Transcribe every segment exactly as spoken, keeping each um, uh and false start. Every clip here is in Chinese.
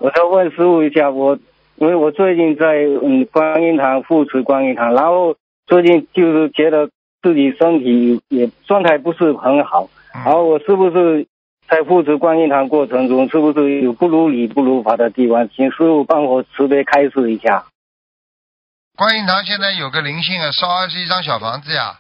我再问师父一下，我因为我最近在嗯观音堂护持观音堂，然后最近就是觉得自己身体也状态不是很好， 嗯、 然后我是不是在护持观音堂过程中，是不是有不如理不如法的地方？请师父帮我慈悲开示一下。 观音堂现在有个灵性啊，烧二十一张小房子呀。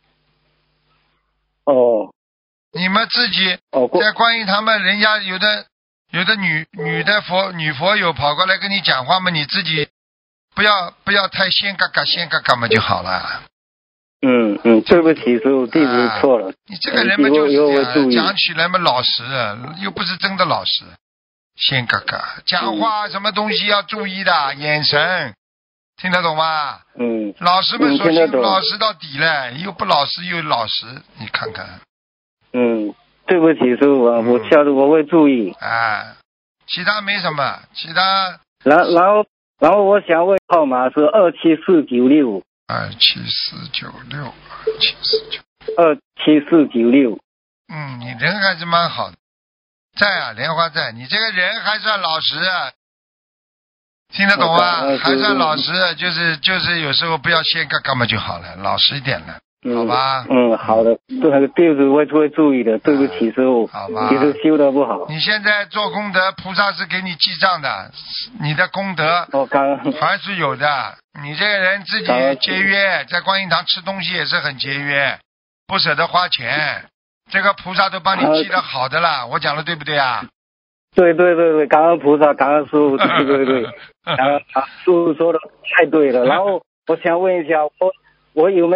哦。 你们自己哦在观音堂嘛，人家有的有的女女的佛女佛友跑过来跟你讲话嘛，你自己不要不要太先嘎嘎先嘎嘎嘛就好了。 嗯嗯，对不起师父，弟子错了。 啊、你这个人嘛就是这样， 讲讲起来嘛老实，又不是真的老实。先嘎嘎讲话什么东西要注意的，眼神听得懂吗？ 嗯， 老实嘛说行老实到底了，又不老实又老实，你看看。 嗯，对不起师父啊，嗯、我下次我会注意。 啊，其他没什么，其他。 然然后然后我想问号码是二七四九六。 二七四九六，二七四九。 二七四九六。 嗯，你人还是蛮好的，在啊，莲花在，你这个人还算老实，听得懂吗？嗯、还算老实，就是就是有时候不要先干干嘛就好了，老实一点了。好吧， 嗯，好的，这个弟子会会注意的，对不起师父， 好吧， 其实修的不好。 你现在做功德，菩萨是给你记账的，你的功德哦，刚还是有的。你这个人自己节约，在观音堂吃东西也是很节约，不舍得花钱，这个菩萨都帮你记得好的了，我讲的对不对啊？ 对对对对，感恩菩萨，感恩师父，对对对，感恩师父说的太对了。然后我想问一下，我我有没有